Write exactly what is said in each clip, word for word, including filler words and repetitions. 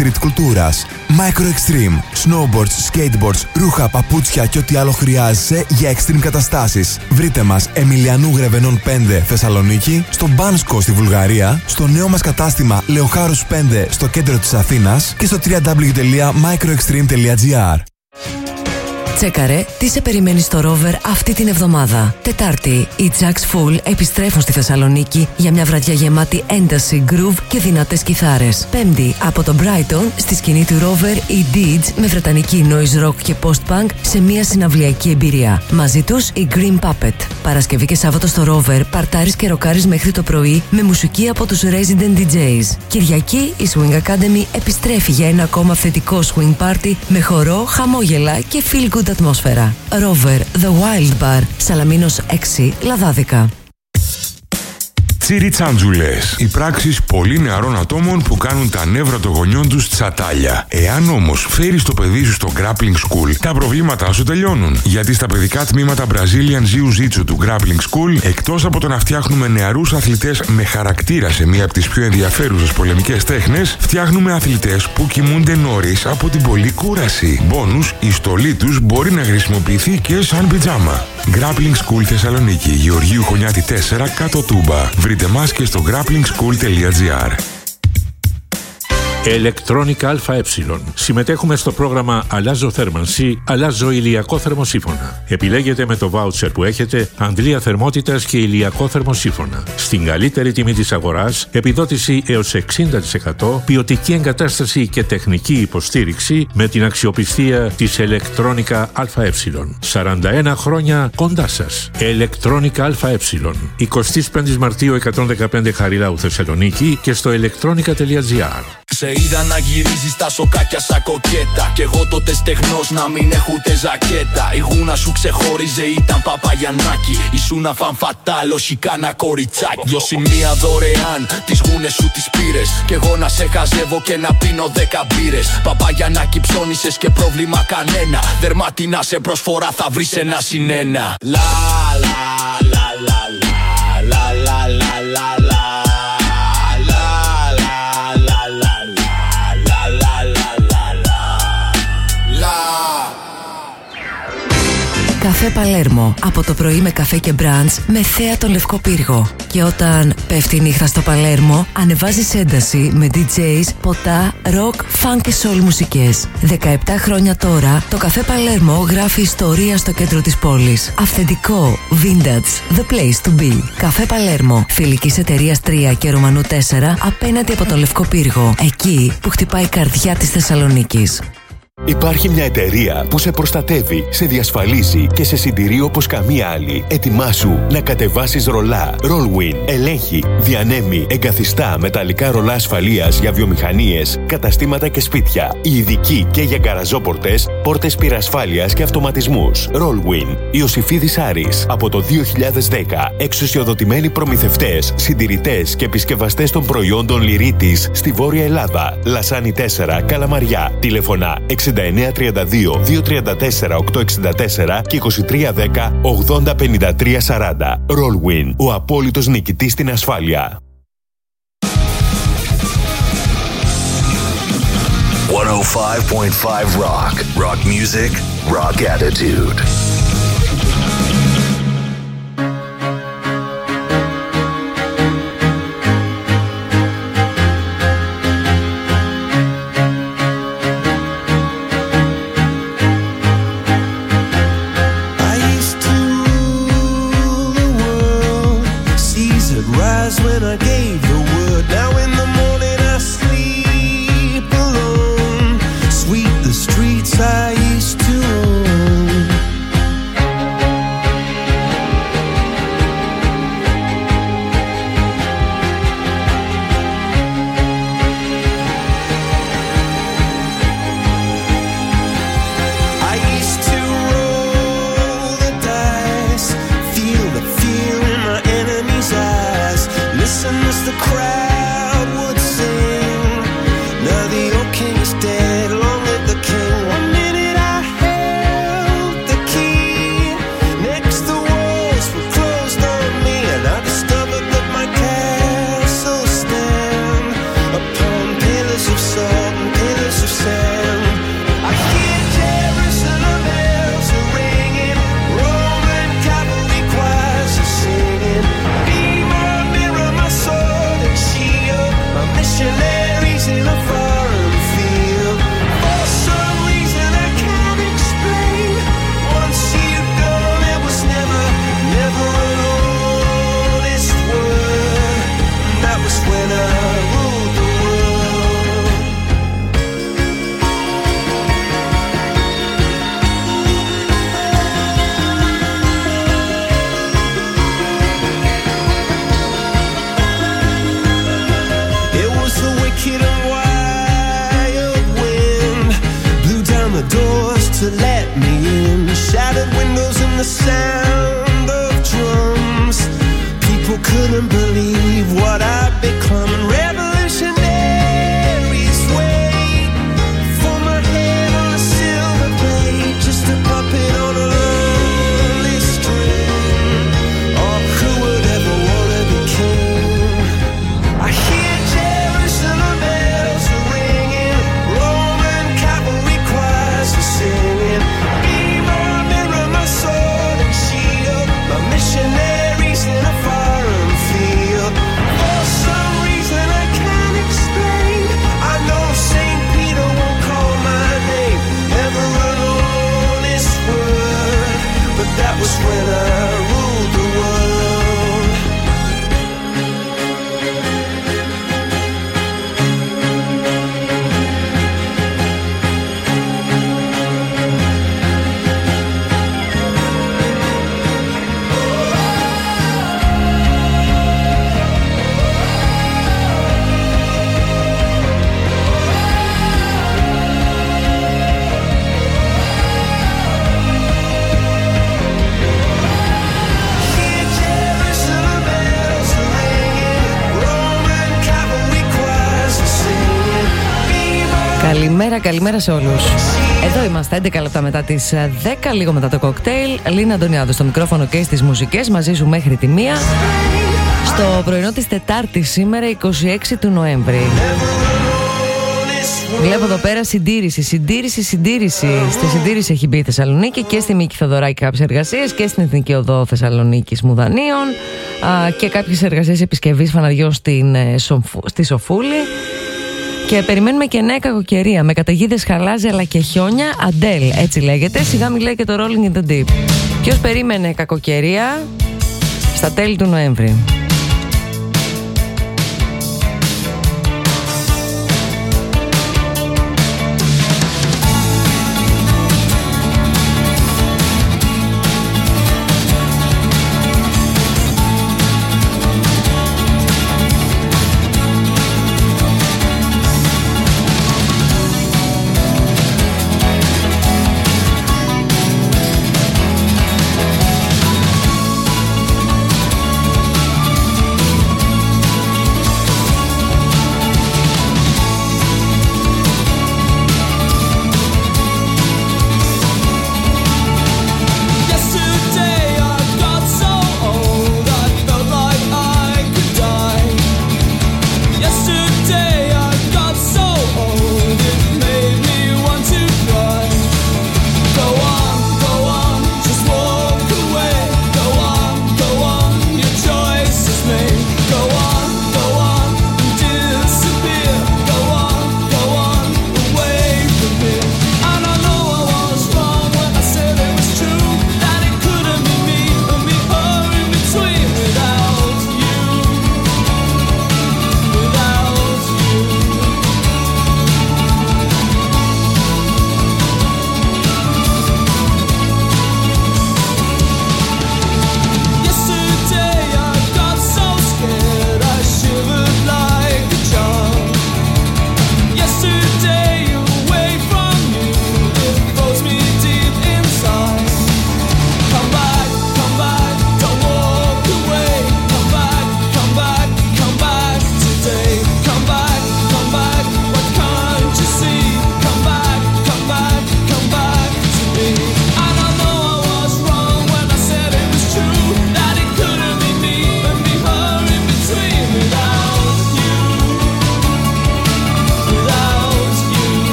street κουλτούρας. Micro Extreme, snowboards, skateboards, ρούχα, παπούτσια και ό,τι άλλο χρειάζεσαι για extreme καταστάσεις. Βρείτε μας Εμιλιανού Γρεβενών πέντε Θεσσαλονίκη, στο Μπάνσκο στη Βουλγαρία, στο νέο μας κατάστημα Λεοχάρους πέντε στο κέντρο της Αθήνας και στο double-u double-u double-u τελεία microextreme τελεία gr. Τσέκαρε τι σε περιμένει στο Rover αυτή την εβδομάδα. Τετάρτη, οι Jack's Full επιστρέφουν στη Θεσσαλονίκη για μια βραδιά γεμάτη ένταση, groove και δυνατές κιθάρες. Πέμπτη, από το Brighton, στη σκηνή του Rover, οι Deeds με βρετανική noise rock και post-punk σε μια συναυλιακή εμπειρία. Μαζί τους η Green Puppet. Παρασκευή και Σάββατο στο Rover, παρτάρεις και ροκάρεις μέχρι το πρωί με μουσική από τους Resident ντι τζέις. Κυριακή, η Swing Academy επιστρέφει για ένα ακόμα θετικό swing party με χορό, χαμόγελα και feel good ατμόσφαιρα. Rover, The Wild Bar, Σαλαμίνος έξι, Λαδάδικα. Τσιριτσάντζουλες. Οι πράξεις πολύ νεαρών ατόμων που κάνουν τα νεύρα των γονιών τους τσατάλια. Εάν όμως φέρεις το παιδί σου στο Grappling School, τα προβλήματά σου τελειώνουν. Γιατί στα παιδικά τμήματα Brazilian Jiu-Jitsu του Grappling School, εκτός από το να φτιάχνουμε νεαρούς αθλητές με χαρακτήρα σε μία από τις πιο ενδιαφέρουσες πολεμικές τέχνες, φτιάχνουμε αθλητές που κοιμούνται νωρίς από την πολλή κούραση. Μπόνους, η στολή τους μπορεί να χρησιμοποιηθεί και σαν πιτζάμα. Grappling School Θεσσαλονίκη, Γεωργίου Χωνιάτη τέσσερα, κάτω Τούμπα. Βρείτε μας και στο grappling school τελεία gr. Electronica ΑΕ. Συμμετέχουμε στο πρόγραμμα Αλλάζω θέρμανση, αλλάζω ηλιακό θερμοσύφωνα. Επιλέγετε με το βάουτσερ που έχετε αντλία θερμότητας και ηλιακό θερμοσύφωνα. Στην καλύτερη τιμή της αγοράς, επιδότηση έως εξήντα τοις εκατό, ποιοτική εγκατάσταση και τεχνική υποστήριξη με την αξιοπιστία της Electronica ΑΕ. σαράντα ένα χρόνια κοντά σας. Electronica ΑΕ. εικοστή πέμπτη Μαρτίου εκατόν δεκαπέντε Χαριλάου Θεσσαλονίκη και στο electronica τελεία gr. Σε είδα να γυρίζεις τα σοκάκια σαν κοκέτα. Κι εγώ τότε στεγνός να μην έχω ούτε ζακέτα. Η γούνα σου ξεχώριζε, ήταν Παπαγιαννάκη. Ήσουνα φανφατάλ, όχι κάνα κοριτσάκι. Δυο σημεία δωρεάν, τις γούνες σου τις πήρες. Κι εγώ να σε χαζεύω και να πίνω δέκα μπύρες. Παπαγιαννάκη ψώνισες και πρόβλημα κανένα. Δερμάτινα σε προσφορά θα βρεις ένα συνένα. Λα λα λα λα λα λα λα λα λα. Καφέ Παλέρμο. Από το πρωί με καφέ και μπραντς με θέα τον Λευκό Πύργο. Και όταν πέφτει η νύχτα στο Παλέρμο, ανεβάζεις ένταση με ντι τζέις, ποτά, ροκ, φανκ και σόλ μουσικές. δεκαεπτά χρόνια τώρα, το Καφέ Παλέρμο γράφει ιστορία στο κέντρο της πόλης. Αυθεντικό, vintage, the place to be. Καφέ Παλέρμο, φιλικής εταιρείας τρία και Ρωμανού τέσσερα, απέναντι από τον Λευκό Πύργο. Εκεί που χτυπάει η καρδιά της Θεσσαλονίκης. Υπάρχει μια εταιρεία που σε προστατεύει, σε διασφαλίζει και σε συντηρεί όπως καμία άλλη. Ετοιμάσου να κατεβάσεις ρολά. Rollwin ελέγχει, διανέμει, εγκαθιστά μεταλλικά ρολά ασφαλείας για βιομηχανίες, καταστήματα και σπίτια. Οι ειδικοί και για γκαραζόπορτες, πόρτες πυρασφάλειας και αυτοματισμούς. Rollwin. Ιωσηφίδης Άρης. Από το δύο χιλιάδες δέκα. Εξουσιοδοτημένοι προμηθευτές, συντηρητές και επισκευαστές των προϊόντων Λυρίτης στη Βόρεια Ελλάδα. Λασάνι τέσσερα, Καλαμαριά. Τηλεφωνά εξήντα εννέα τριάντα δύο διακόσια τριάντα τέσσερα οκτακόσια εξήντα τέσσερα και είκοσι τρία δέκα ογδόντα πενήντα τρία σαράντα. Rollwin, ο απόλυτος νικητής στην ασφάλεια. εκατόν πέντε κόμμα πέντε Rock. Rock music, rock attitude. When I gave the word, now in the morning I sleep alone. Sweep the streets I used to own. the sound of drums. People couldn't believe what I'd become. Revolutionaries wait for my head on a silver blade, just a puppet on a lonely string. Oh, who would ever want to be king? I hear Jerusalem bells are ringing, Roman cavalry choirs are singing. Be my mirror, my sword and shield, my missionaries in a foreign field. For some reason I can't explain, I know Saint Peter won't call my name ever alone this word, but that was when I ruled the world. Hear Jerusalem bells are ringing, Roman cavalry choirs are singing. Be my Καλημέρα, καλημέρα σε όλους. Εδώ είμαστε έντεκα λεπτά μετά τις δέκα, λίγο μετά το κοκτέιλ. Λίνα Αντωνιάδου στο μικρόφωνο και στις μουσικές, μαζί σου μέχρι τη μία. Στο πρωινό της Τετάρτης σήμερα, είκοσι έξι του Νοέμβρη. Βλέπω εδώ πέρα συντήρηση, συντήρηση, συντήρηση. Στη συντήρηση έχει μπει η Θεσσαλονίκη και στη Μίκη Θοδωράκη κάποιες εργασίες και στην Εθνική Οδό Θεσσαλονίκης Μουδανίων α, και κάποιες εργασίες επισκευής φαναριών στην, ε, Σοφου- στη Σοφούλη. Και περιμένουμε και νέα κακοκαιρία με καταιγίδες, χαλάζι αλλά και χιόνια. Αντέλ, έτσι λέγεται. Σιγά μιλάει και το Rolling in the Deep. Ποιος περίμενε κακοκαιρία στα τέλη του Νοέμβρη?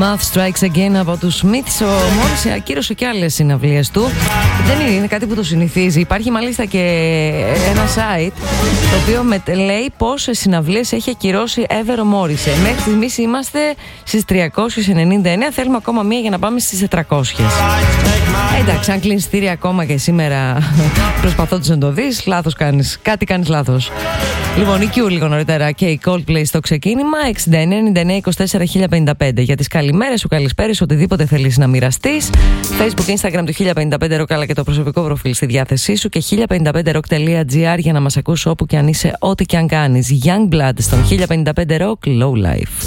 Love Strikes Again από τους Smiths. Ο Morrissey ακύρωσε και άλλες συναυλίες του. Δεν είναι, είναι κάτι που το συνηθίζει. Υπάρχει μάλιστα και ένα site το οποίο με, λέει πόσες συναυλίες έχει ακυρώσει ever ο Morrissey. Μέχρι στιγμής είμαστε στις τριακόσιες ενενήντα εννέα. Θέλουμε ακόμα μία για να πάμε στις τετρακόσιες. Εντάξει, αν κλείνεις εισιτήρια ακόμα και σήμερα προσπαθώντας να το δεις, λάθος κάνεις. Κάτι κάνεις λάθος. Λοιπόν, η Q λίγο νωρίτερα και η Coldplay στο ξεκίνημα. εξήντα εννέα ενενήντα εννέα είκοσι τέσσερα χίλια πενήντα πέντε. Για τις καλημέρες σου, καλησπέρες, οτιδήποτε θέλεις να μοιραστείς. Facebook, Instagram του χίλια πενήντα πέντε Rock, αλλά και το προσωπικό προφίλ στη διάθεσή σου και χίλια πενήντα πέντε rock τελεία gr για να μας ακούς όπου και αν είσαι, ό,τι και αν κάνεις. Youngblood στον χίλια πενήντα πέντε Rock, Low Life.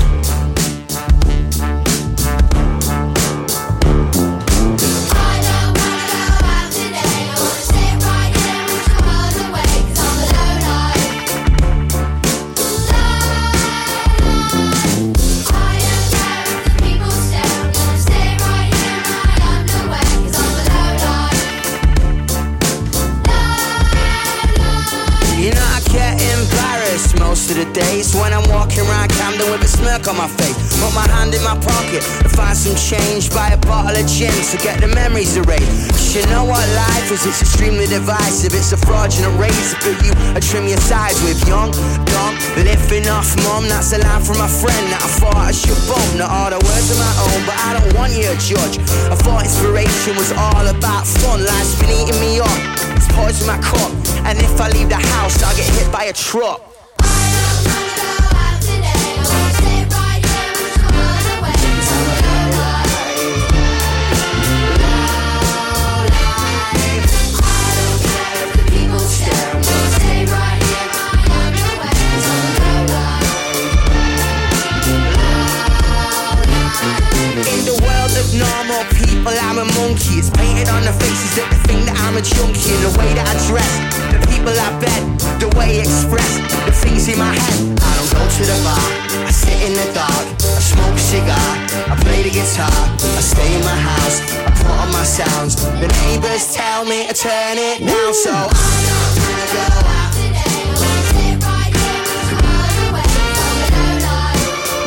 Most of the days when I'm walking around Camden with a smirk on my face, put my hand in my pocket and find some change, buy a bottle of gin to get the memories erased. You know what life is, it's extremely divisive, it's a fraudulent razor, but you I trim your sides with. Young, dumb, living off mum, that's a line from my friend that I thought I should bump. Not all the words of my own, but I don't want you to judge. I thought inspiration was all about fun, life's been eating me up, it's poison my cup, and if I leave the house I'll get hit by a truck. Normal people, I'm a monkey. It's painted on the faces that they think that I'm a junkie. And the way that I dress, the people I bet, the way I express, the things in my head. I don't go to the bar, I sit in the dark, I smoke a cigar, I play the guitar, I stay in my house, I put on my sounds. The neighbors tell me to turn it down, so I'm not gonna go out today. I wanna sit right here and run away from the low life.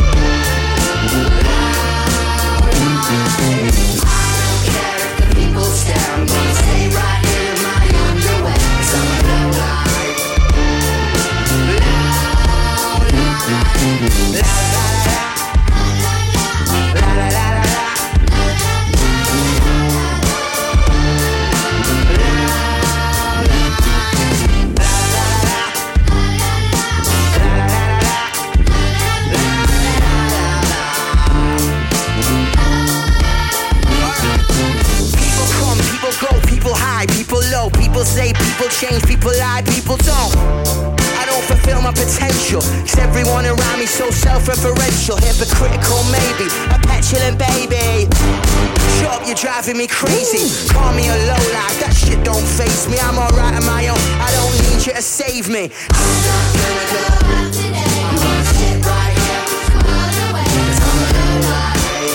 People say people change, people lie, people don't. I don't fulfill my potential, cause everyone around me so self-referential. Hypocritical maybe, a petulant baby. Shut up, you're driving me crazy. Call me a low life, that shit don't faze me. I'm alright on my own, I don't need you to save me. I'm not gonna go out today. I wanna sit right here and run away, cause I'm a low life.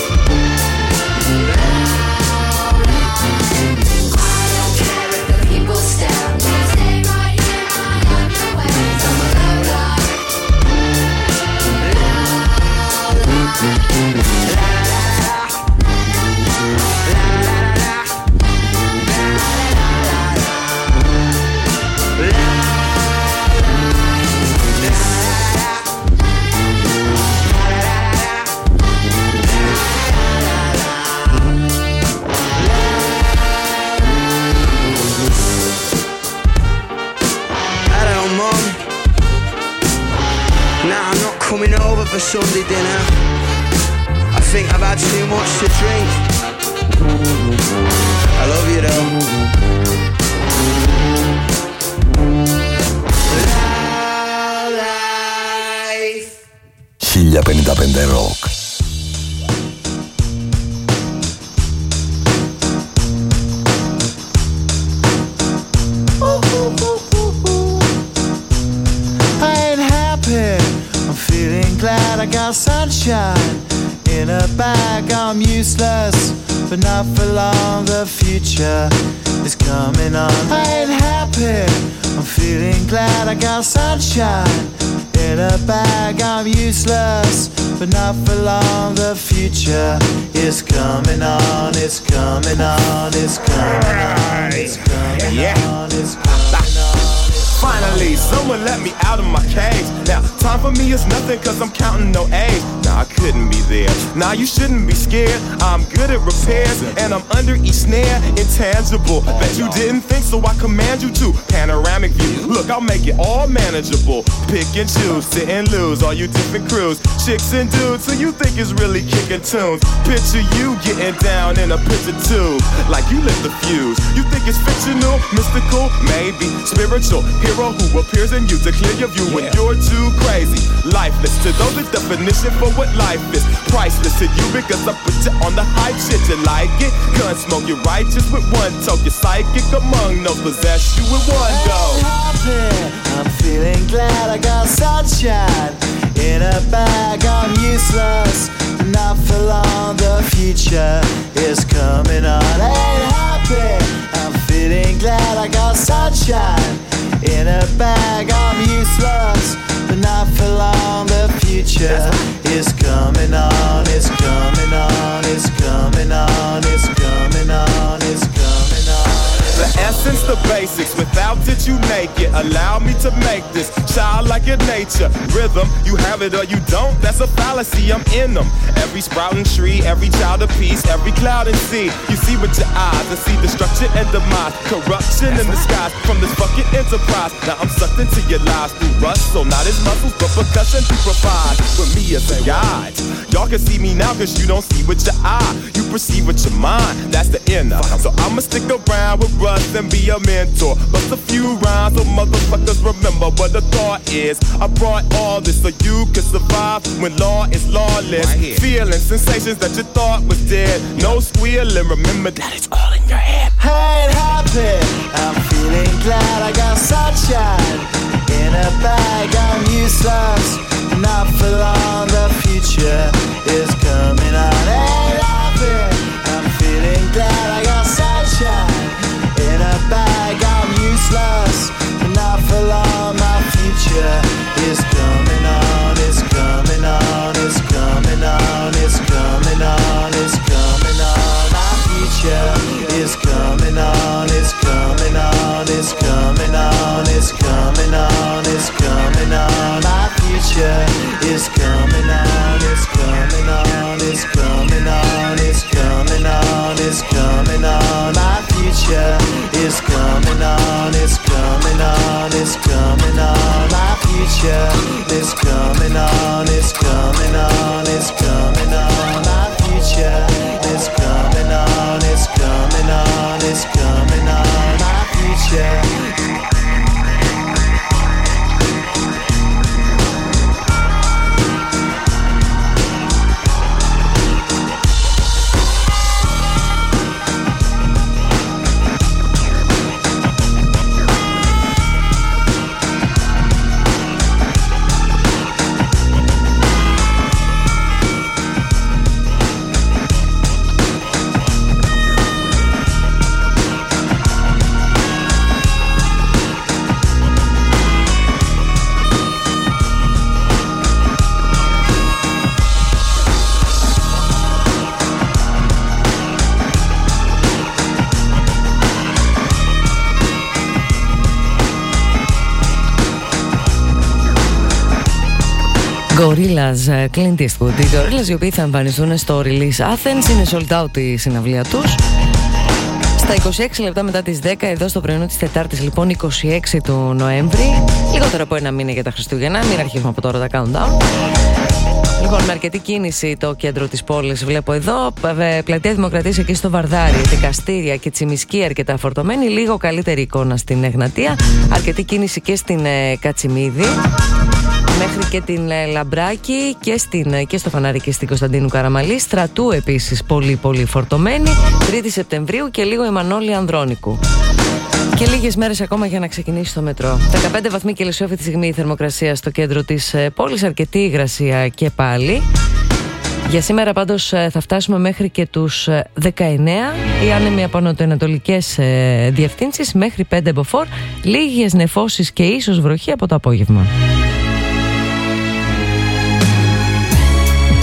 Coming over for Sunday dinner. I think I've had too much to drink. I love you though. Life. χίλια πενήντα πέντε Rock. Glad I got sunshine in a bag. I'm useless, but not for long. The future is coming on. I ain't happy. I'm feeling glad I got sunshine in a bag. I'm useless, but not for long. The future is coming on, it's coming on, it's coming on, it's coming yeah. on, it's coming on. Finally, someone let me out of my cage. Now, time for me is nothing cause I'm counting no A's. Nah, I couldn't be there. Nah, you shouldn't be scared. I'm good at repairs and I'm under each snare. Intangible. Bet you didn't think, so I command you to. Panoramic view. Look, I'll make it all manageable. Pick and choose, sit and lose. All you different crews, chicks and dudes who you think is really kicking tunes. Picture you getting down in a picture tube, like you lit the fuse. You think it's fictional, mystical, maybe spiritual. Hero who appears in you to clear your view when you're too crazy. Lifeless to those, the definition for what life is. Priceless to you because I put you on the hype shit. You like it? Gun smoke, you're righteous with one toke. You're psychic among those, possess you with one go. Happy, I'm feeling glad I got sunshine in a bag. I'm useless, not for long. The future is coming on. Ain't happy, I'm feeling glad I got sunshine in a bag. I'm useless, but not for long. The future is coming on, it's coming on, it's coming on, it's coming on, it's coming on. The essence, the basics, without it you make it. Allow me to make this childlike in nature. Rhythm, you have it or you don't, that's a fallacy, I'm in them. Every sprouting tree, every child of peace, every cloud and sea. You see with your eyes and see destruction and demise. Corruption in the skies from this fucking enterprise. Now I'm sucked into your lies through rust, so not as muscles but percussion to provide with me as a guide. Y'all can see me now cause you don't see with your eye. You perceive with your mind, that's the inner. So I'ma stick around with Russ and be a mentor. Bust a few rhymes so motherfuckers remember what the thought is. I brought all this so you can survive when law is lawless. Right, feeling sensations that you thought was dead. No squealing, remember that it's all in your head. Ain't happy, I'm feeling glad I got sunshine in a bag. I'm useless, not for long. The future is coming on. Ain't happy, I'm feeling glad I got sunshine in a bag. I'm useless, not for long. My future is coming on, it's coming on, it's coming on, it's coming on, it's coming on. My future is coming on, it's coming on, it's coming on, it's coming on, it's coming on. My future is coming on, it's coming on, it's coming on, it's coming on, it's coming on. My future is coming on, it's coming on, it's coming on. My future is coming on, it's coming on, it's coming on. My future is coming on, it's coming on, it's coming on. My future. Gorillaz, Clint Eastwood. Οι Gorillaz οι οποίοι θα εμφανιστούν στο Release Athens, είναι sold out η συναυλία τους. Στα είκοσι έξι λεπτά μετά τις δέκα, εδώ στο πρωινό της Τετάρτης, λοιπόν, είκοσι έξι του Νοέμβρη. Λιγότερο από ένα μήνα για τα Χριστούγεννα, μην αρχίσουμε από τώρα τα countdown. Λοιπόν, με αρκετή κίνηση το κέντρο της πόλης βλέπω εδώ. Πλατεία Δημοκρατίας εκεί στο Βαρδάρι, δικαστήρια και Τσιμισκή αρκετά φορτωμένη. Λίγο καλύτερη εικόνα στην Εγνατία. Αρκετή κίνηση και στην ε, Κατσιμίδη. Μέχρι και την ε, Λαμπράκη και, στην, και στο Φανάρι και στην Κωνσταντίνου Καραμαλή. Στρατού επίσης πολύ πολύ φορτωμένη. τρίτη Σεπτεμβρίου και λίγο η Μανώλη Ανδρώνικου. Και λίγες μέρες ακόμα για να ξεκινήσει το μετρό. δεκαπέντε βαθμοί Κελσίου αυτή τη στιγμή η θερμοκρασία στο κέντρο της πόλης. Αρκετή υγρασία και πάλι. Για σήμερα πάντως θα φτάσουμε μέχρι και τους δεκαεννέα. Οι άνεμοι από νοτιοανατολικές διευθύνσεις μέχρι πέντε μποφόρ. Λίγες νεφώσεις και ίσως βροχή από το απόγευμα.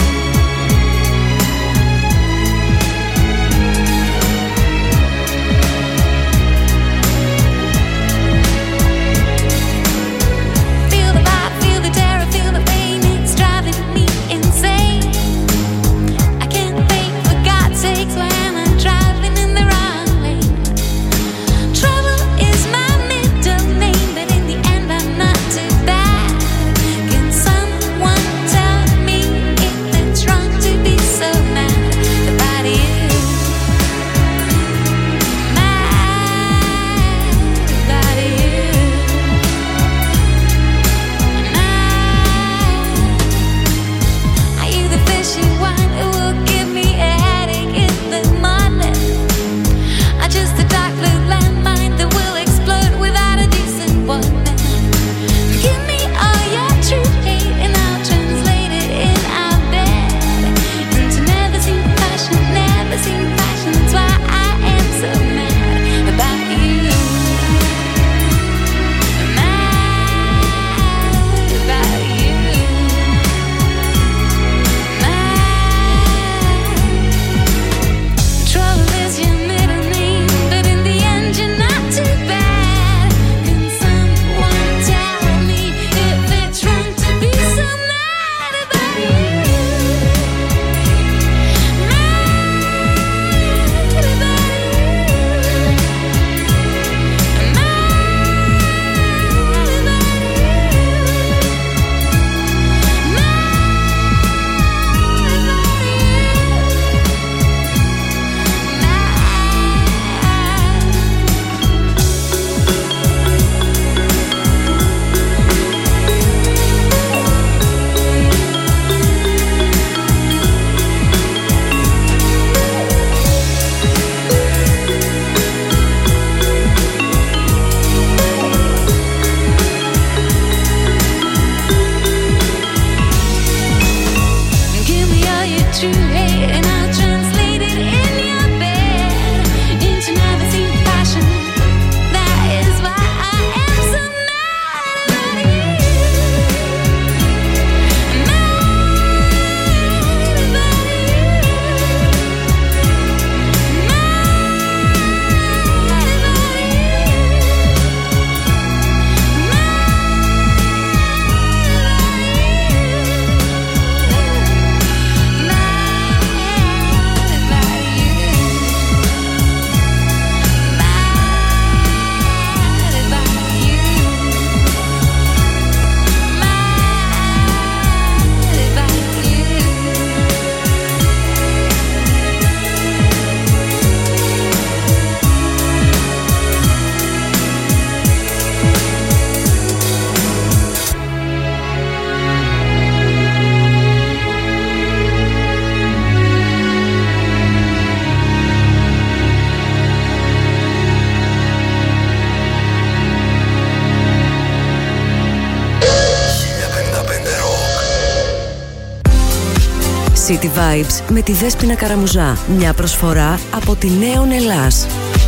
City Vibes με τη Δέσποινα Καραμουζά. Μια προσφορά από τη Νέον Ελλάς.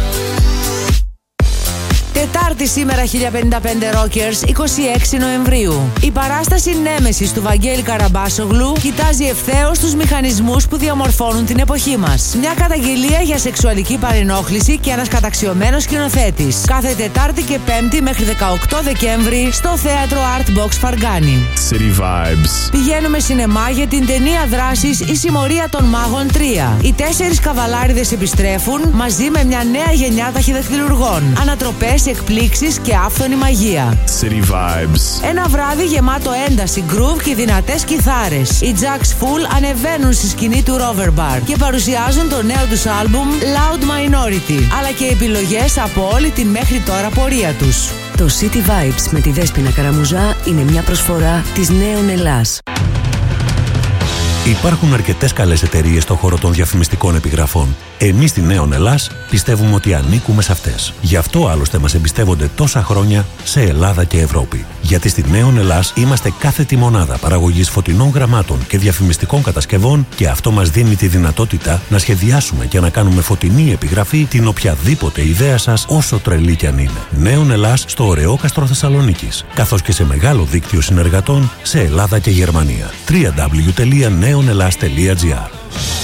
Τετάρτη σήμερα χίλια πενήντα πέντε Rockers, είκοσι έξι Νοεμβρίου. Η παράσταση Νέμεσης του Βαγγέλη Καραμπάσογλου κοιτάζει ευθέως τους μηχανισμούς που διαμορφώνουν την εποχή μας. Μια καταγγελία για σεξουαλική παρενόχληση και ένας καταξιωμένος σκηνοθέτης. Κάθε Τετάρτη και Πέμπτη μέχρι δεκαοκτώ Δεκέμβρη στο θέατρο Art Box Φαργκάνη. City Vibes. Πηγαίνουμε σινεμά για την ταινία δράσης Η Συμμορία των Μάγων τρία. Οι τέσσερις καβαλάριδες επιστρέφουν μαζί με μια νέα γενιά ταχυδαχτυλουργών. Ανατροπές, εκπλήξεις και άφθονη μαγεία. City Vibes. Ένα βράδυ γεμάτο ένταση, groove και δυνατές κιθάρες. Οι Jacks Full ανεβαίνουν στη σκηνή του Rover Bar και παρουσιάζουν το νέο τους άλμπουμ Loud Minority, αλλά και επιλογές από όλη την μέχρι τώρα πορεία τους. Το City Vibes με τη Δέσποινα Καραμουζά είναι μια προσφορά της Νέον Ελλάς. Υπάρχουν αρκετές καλές εταιρείες στον χώρο των διαφημιστικών επιγραφών. Εμείς στη Νέον Ελλάς πιστεύουμε ότι ανήκουμε σε αυτές. Γι' αυτό άλλωστε μας εμπιστεύονται τόσα χρόνια σε Ελλάδα και Ευρώπη. Γιατί στη Νέον Ελλάς είμαστε κάθετη μονάδα παραγωγής φωτεινών γραμμάτων και διαφημιστικών κατασκευών και αυτό μας δίνει τη δυνατότητα να σχεδιάσουμε και να κάνουμε φωτεινή επιγραφή την οποιαδήποτε ιδέα σας, όσο τρελή κι αν είναι. Νέον Ελλάς στο Ωρεόκαστρο Θεσσαλονίκης, καθώς και σε μεγάλο δίκτυο συνεργατών σε Ελλάδα και Γερμανία. double-u double-u double-u τελεία νέον ελλάς τελεία τζι άρ.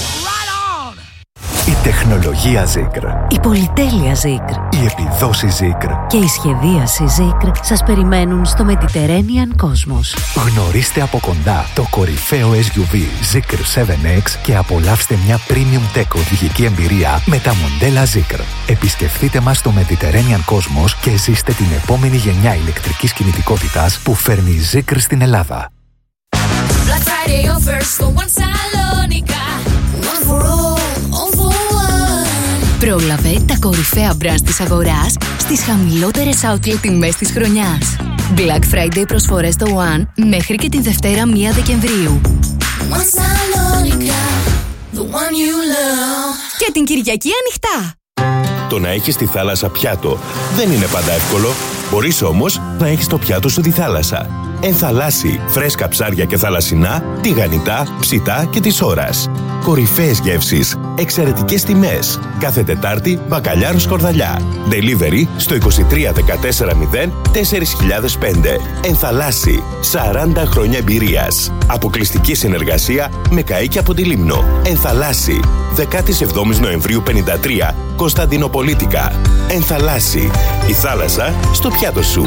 Η τεχνολογία Zikr, η πολυτέλεια Zikr, η επιδόση Zikr και η σχεδίαση Zikr σας περιμένουν στο Mediterranean Cosmos. Γνωρίστε από κοντά το κορυφαίο ες γιου βι Zikr σέβεν εξ και απολαύστε μια premium tech οδηγική εμπειρία με τα μοντέλα Zikr. Επισκεφτείτε μας στο Mediterranean Cosmos και ζήστε την επόμενη γενιά ηλεκτρικής κινητικότητας που φέρνει η Zikr στην Ελλάδα. Black Friday offers στο One Salonica. One for all, all for one. Πρόλαβε τα κορυφαία brands της αγοράς στις χαμηλότερες outlet τιμές της χρονιάς. Black Friday προσφορές στο One μέχρι και την Δευτέρα πρώτη Δεκεμβρίου. One Salonica, the one you love. Και την Κυριακή ανοιχτά. Το να έχεις τη θάλασσα πιάτο δεν είναι πάντα εύκολο. Μπορείς όμως να έχεις το πιάτο σου τη θάλασσα. Ενθαλάσσι, φρέσκα ψάρια και θαλασσινά, τηγανιτά, ψητά και της ώρας. Κορυφαίες γεύσεις, εξαιρετικές τιμές. Κάθε Τετάρτη, μπακαλιάρο σκορδαλιά. Delivery στο είκοσι τρία δεκατέσσερα μηδέν τέσσερα χιλιάδες πέντε. Ενθαλάσσι, σαράντα χρόνια εμπειρίας. Αποκλειστική συνεργασία με καΐκια από τη Λίμνο. Ενθαλάσσι, δεκαεπτά Νοεμβρίου πενήντα τρία, Κωνσταντινοπολίτικα. Ενθαλάσσι, η θάλασσα στο πιάτο σου.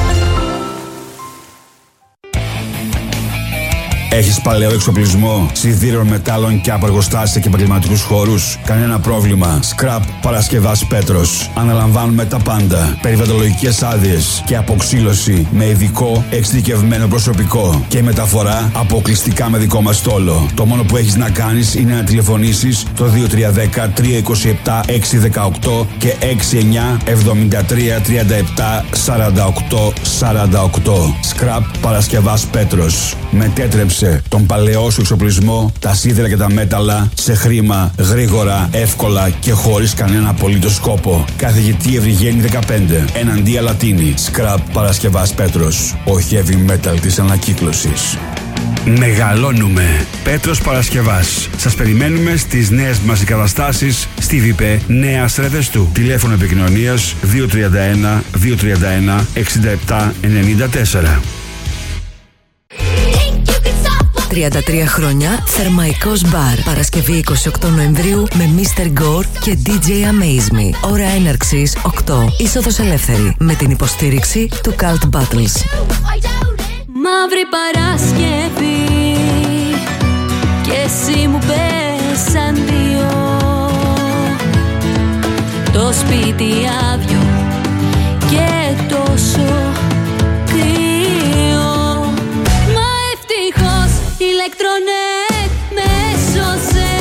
Έχεις παλαιό εξοπλισμό, σιδήρων, μετάλλων και από εργοστάσια και επαγγελματικούς χώρους? Κανένα πρόβλημα. Scrap Παρασκευάς Πέτρος. Αναλαμβάνουμε τα πάντα. Περιβαλλοντολογικές άδειες και αποξύλωση με ειδικό εξειδικευμένο προσωπικό. Και μεταφορά αποκλειστικά με δικό μας στόλο. Το μόνο που έχεις να κάνεις είναι να τηλεφωνήσεις το δύο τρία ένα μηδέν τρία δύο επτά έξι ένα οκτώ και έξι εννιά εβδομήντα τρία τριάντα επτά σαράντα οκτώ σαράντα οκτώ. Scrap Παρασκευάς Πέτρος. Μετέτρεψε τον παλαιό σου εξοπλισμό, τα σίδερα και τα μέταλλα σε χρήμα, γρήγορα, εύκολα και χωρίς κανένα απολύτως σκόπο. Καθηγητή Ευρυγένη δεκαπέντε, εναντία Λατίνη. Scrap Παρασκευάς Πέτρος. Ο heavy metal της ανακύκλωσης. Μεγαλώνουμε. Πέτρος Παρασκευάς. Σας περιμένουμε στις νέες μας εγκαταστάσεις στη ΒΙΠΕ Νέα Ρεδεστού. Τηλέφωνο επικοινωνίας δύο τρία ένα δύο τρία ένα εξήντα επτά ενενήντα τέσσερα. τριάντα τρία χρόνια Θερμαϊκός Μπαρ. Παρασκευή είκοσι οκτώ Νοεμβρίου με μίστερ Gore και ντι τζέι Amaze Me. Ώρα έναρξης οκτώ. Είσοδος ελεύθερη με την υποστήριξη του Cult Battles. Μαύρη Παρασκευή και εσύ μου πες αντίο. Το σπίτι άδειο και τόσο κρύο. Μα ευτυχώς ηλεκτρονέτ με σώσε.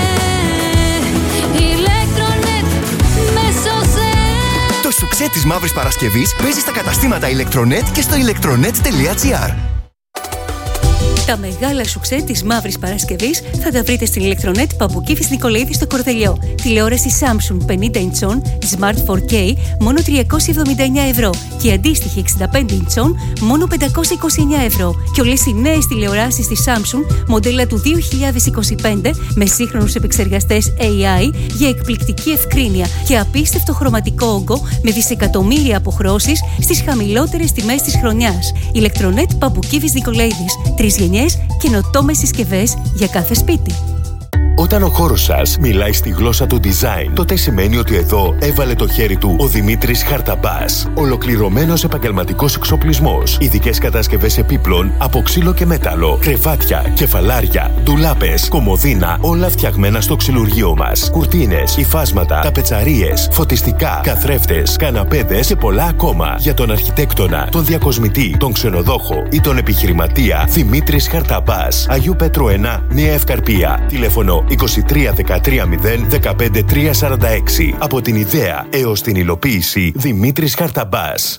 Ηλεκτρονέτ με σώσε. Το σουξέ της Μαύρης Παρασκευής παίζει στα καταστήματα ηλεκτρονέτ και στο ηλεκτρονέτ τελεία τζι άρ. Τα μεγάλα σουξέ της Μαύρης Παρασκευής θα τα βρείτε στην Ηλεκτρονέτ Παπουκήφης Νικολαίδη στο Κορδελιό. Τηλεόραση Samsung πενήντα ιντσών Smart φορ κέι μόνο τριακόσια εβδομήντα εννέα ευρώ και αντίστοιχη εξήντα πέντε ιντσών μόνο πεντακόσια είκοσι εννέα ευρώ. Και όλες οι νέες τηλεοράσεις της Samsung μοντέλα του δύο χιλιάδες είκοσι πέντε με σύγχρονους επεξεργαστές έι άι για εκπληκτική ευκρίνεια και απίστευτο χρωματικό όγκο με δισεκατομμύρια αποχρώσεις στις χαμηλότερες τιμές της χρονιάς. Ηλεκτρονέτ Παπουκήφης Νικολαίδης. Τρεις γενιές, καινοτόμες συσκευές για κάθε σπίτι. Όταν ο χώρος σας μιλάει στη γλώσσα του design, τότε σημαίνει ότι εδώ έβαλε το χέρι του ο Δημήτρης Χαρταμπάς. Ολοκληρωμένος επαγγελματικός εξοπλισμός, ειδικές κατασκευές επίπλων από ξύλο και μέταλλο, κρεβάτια, κεφαλάρια, ντουλάπες, κομοδίνα, όλα φτιαγμένα στο ξυλουργείο μας. Κουρτίνες, υφάσματα, ταπετσαρίες, φωτιστικά, καθρέφτες, καναπέδες και πολλά ακόμα. Για τον αρχιτέκτονα, τον διακοσμητή, τον ξενοδόχο ή τον επιχειρηματία, Δημήτρης Χαρταμπάς. Αγίου Πέτρου ένα, Νέα Ευκαρπία. Τηλέφωνο είκοσι τρία δεκατρία μηδέν δεκαπέντε τρία σαράντα έξι. Από την ιδέα έως την υλοποίηση, Δημήτρης Χαρταμπάς.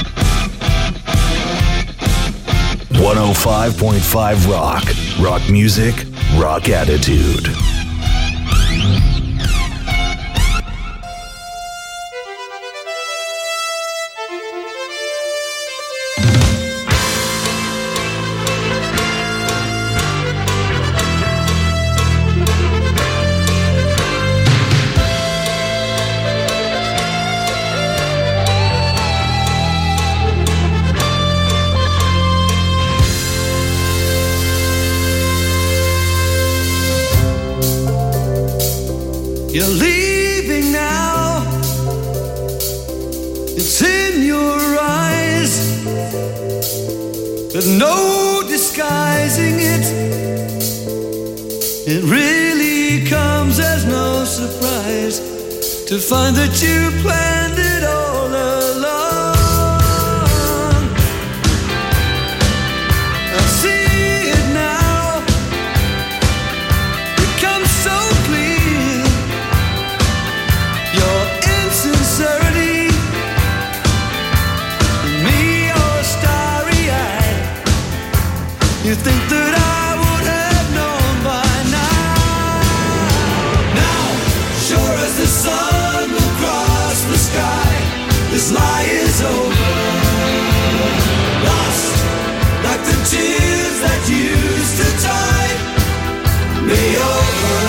εκατόν πέντε κόμμα πέντε Rock. Rock music, rock attitude. You're leaving now. It's in your eyes, but no disguising it. It really comes as no surprise to find that you planned it all along. I see it now. It comes so clear. Your insincerity, me all starry-eyed. You think that I would have known by now. Now, sure as the sun will cross the sky, this lie is over. Lost like the tears that used to tide me over.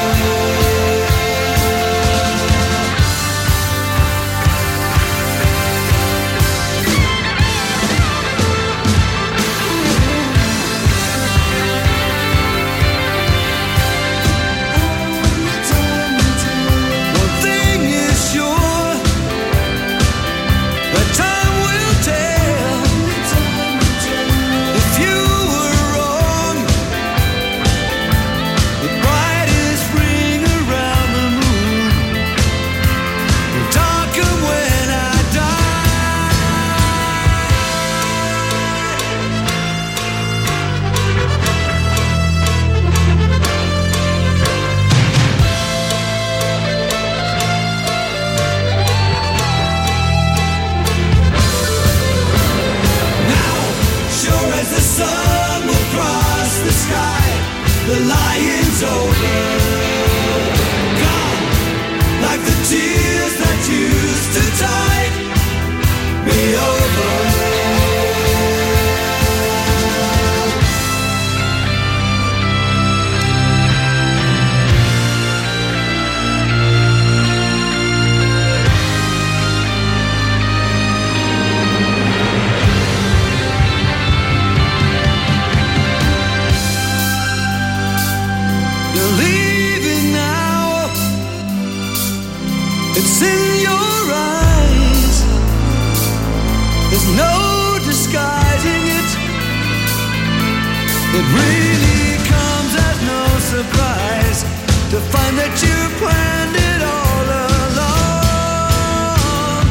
The lion's over, gone like the tears that used to tide me over. It's in your eyes. There's no disguising it. It really comes as no surprise to find that you planned it all along.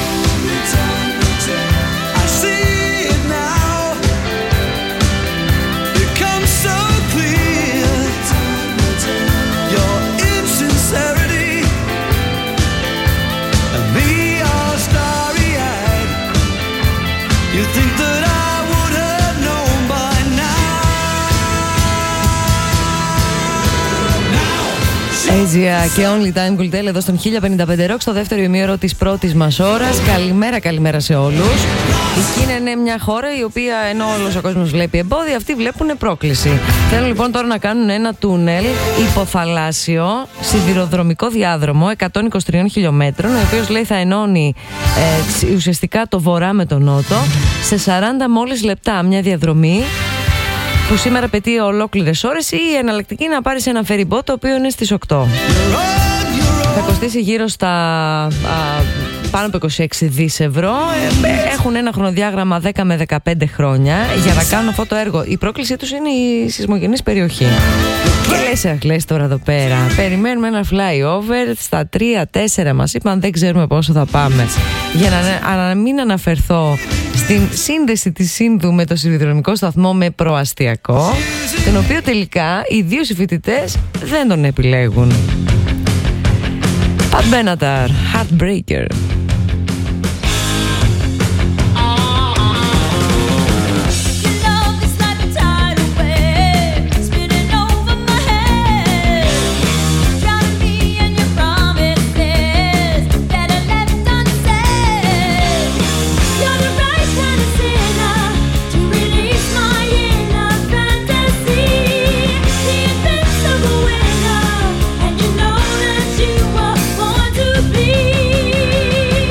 I see it now. It comes so clear. Your insincerity. Me all starry-eyed. You think that I would have known by now. Anastasia και Only Time Will Tell εδώ στον χίλια πενήντα πέντε Rock, στο δεύτερο ημίωρο της πρώτης μας ώρας. Καλημέρα, καλημέρα σε όλους. Η Κίνα είναι μια χώρα η οποία, ενώ όλος ο κόσμος βλέπει εμπόδια, αυτοί βλέπουν πρόκληση. Θέλουν λοιπόν τώρα να κάνουν ένα τούνελ υποθαλάσσιο σιδηροδρομικό διάδρομο εκατόν είκοσι τρία χιλιόμετρων, ο οποίος λέει θα ενώνει ε, ουσιαστικά το βορρά με τον νότο σε σαράντα μόλις λεπτά. Μια διαδρομή που σήμερα πετύχει ολόκληρες ώρες, ή η εναλλακτική να πάρεις ένα φεριμπότ, το οποίο είναι στις οκτώ. Θα κοστίσει γύρω στα α, πάνω από είκοσι έξι δις ευρώ. Ε, έχουν ένα χρονοδιάγραμμα δέκα με δεκαπέντε χρόνια για να κάνουν αυτό το έργο. Η πρόκλησή τους είναι η σεισμογενής περιοχή. Και λες, αχ, λες τώρα εδώ πέρα, περιμένουμε ένα flyover στα τρία τέσσερα μας είπαν, δεν ξέρουμε πόσο θα πάμε. Για να, να μην αναφερθώ στην σύνδεση της Σύνδου με το σιδηροδρομικό σταθμό με προαστιακό, τον οποίο τελικά οι δύο συμφοιτητές δεν τον επιλέγουν. Pat Benatar, Heartbreaker. Be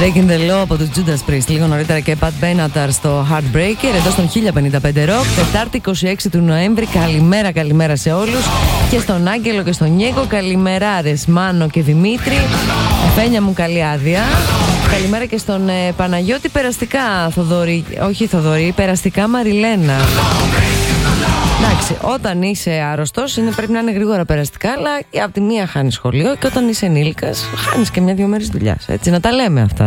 Breaking the Law από τους Judas Priest. Λίγο νωρίτερα και Pat Benatar στο Heartbreaker. Εδώ στον χίλια πενήντα πέντε Rock. Τετάρτη είκοσι έξι του Νοέμβρη. Καλημέρα, καλημέρα σε όλους. Και στον Άγγελο και στον Νίκο. Καλημεράρες Μάνο και Δημήτρη. Φένια μου καλή άδεια. Καλημέρα και στον ε, Παναγιώτη. Περαστικά Θοδωρή. Όχι Θοδωρή, περαστικά Μαριλένα. Εντάξει, όταν είσαι άρρωστος είναι, πρέπει να είναι γρήγορα περαστικά, αλλά από τη μία χάνεις σχολείο και όταν είσαι ενήλικας χάνεις και μια-δυο μέρες δουλειάς. Έτσι, να τα λέμε αυτά.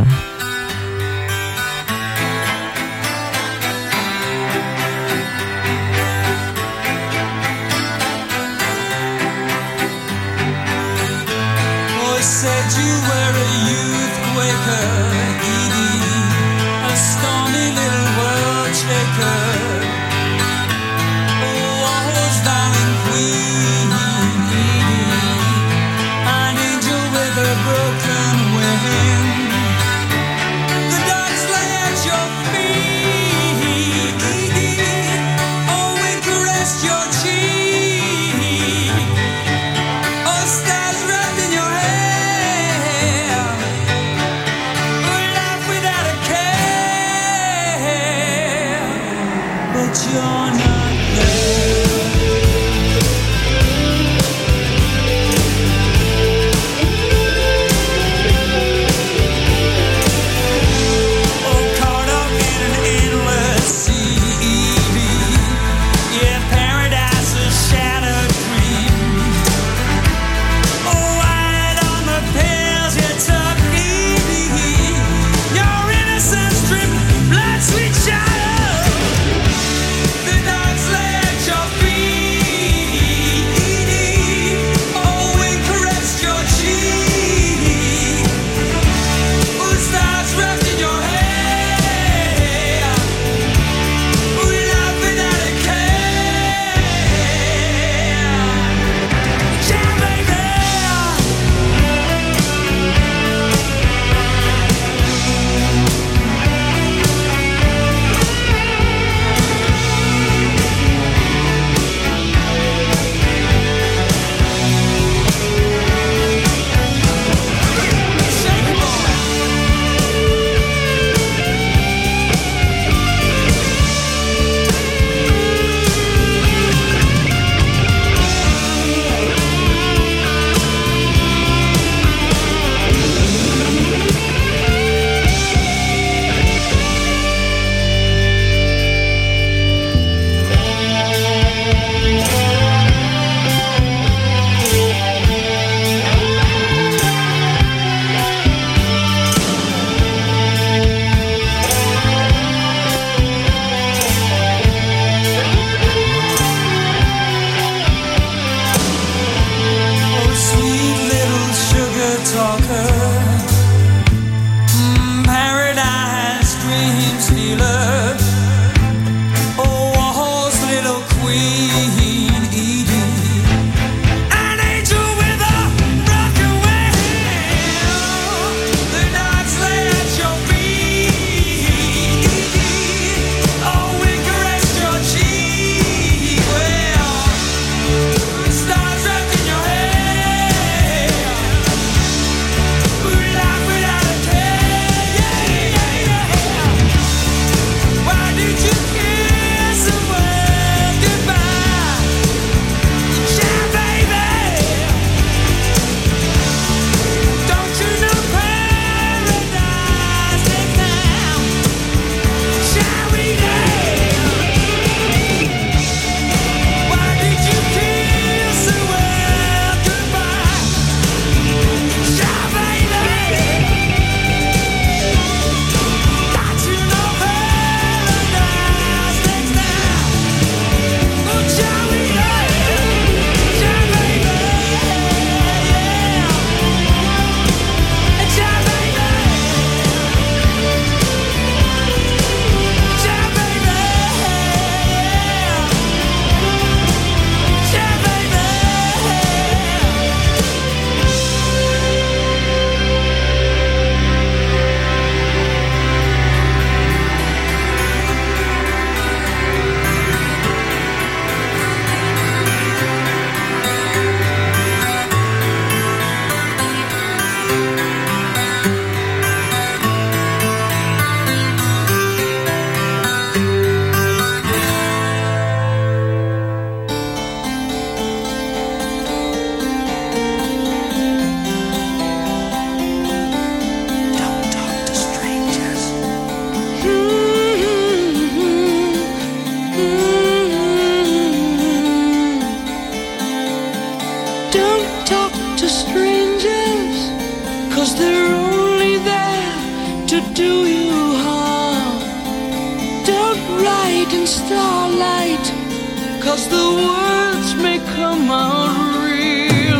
starlight, 'cause the words may come out real.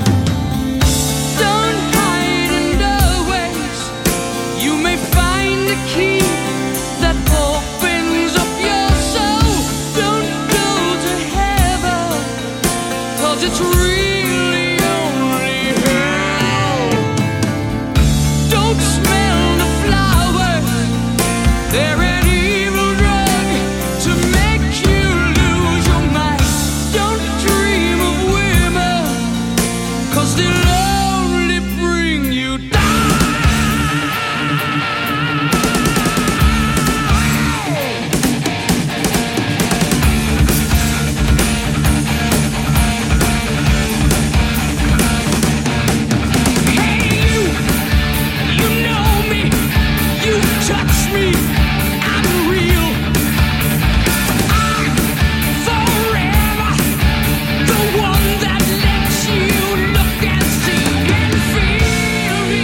Don't hide in doorways, you may find a key that opens up your soul. Don't go to heaven, 'cause it's really only hell. Don't smell the flowers, they're an evil drug to make you lose your mind. Don't dream of women, 'cause they'll only bring you down. Hey you, you know me, you touch me, I'm real. I'm forever the one that lets you look and see and feel me.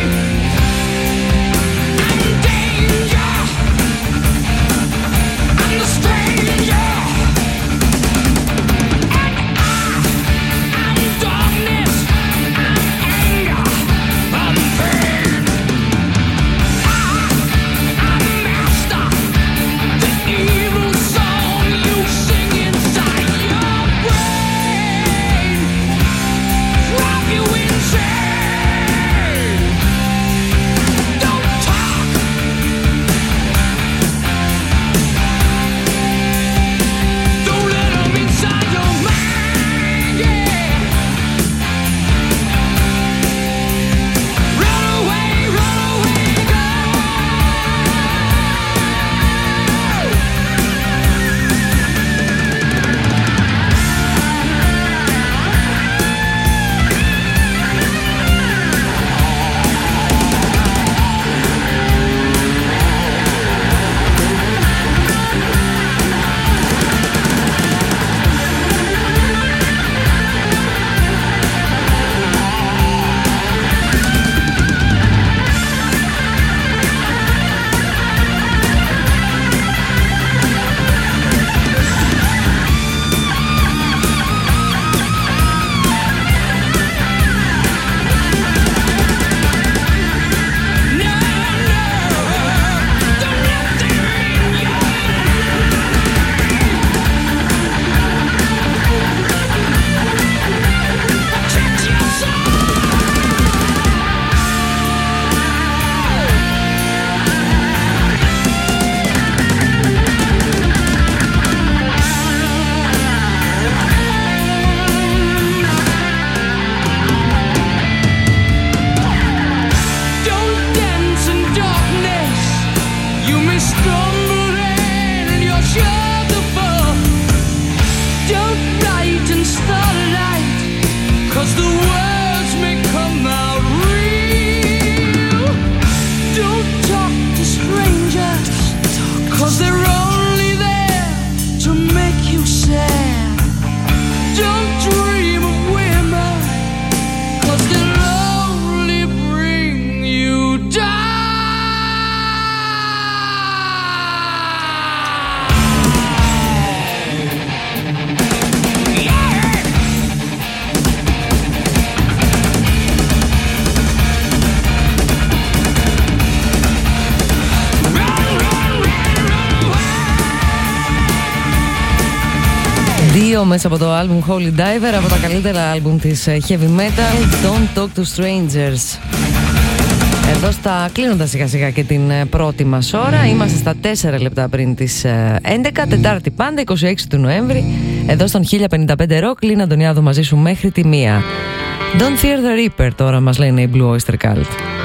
I'm danger, I'm the stranger, and I, I'm darkness, I'm anger, I'm pain. I'm master, the evil song you sing inside your brain, drive you insane. Don't talk, don't let 'em inside your mind, yeah. Run away, run away, go. Don't dance in darkness, you may stumble and you're sure to fall. Don't write in starlight, 'cause the words may come out real. Don't talk to strangers, 'cause they're only there to make you sad. Don't dream of women, 'cause they'll only bring you down. Δύο μέσα από το άλμπουμ Holy Diver, από τα καλύτερα άλμπουμ της ε, heavy metal, Don't Talk to Strangers. Εδώ στα κλείνοντα σιγά σιγά και την ε, πρώτη μας ώρα. Είμαστε στα τέσσερα λεπτά πριν τις ε, έντεκα, Τετάρτη πάντα, είκοσι έξι του Νοέμβρη. Εδώ στον χίλια πενήντα πέντε Rock, Λίνα Αντωνιάδου μαζί σου μέχρι τη μία. Don't Fear the Reaper τώρα μας λένε οι Blue Oyster Cult.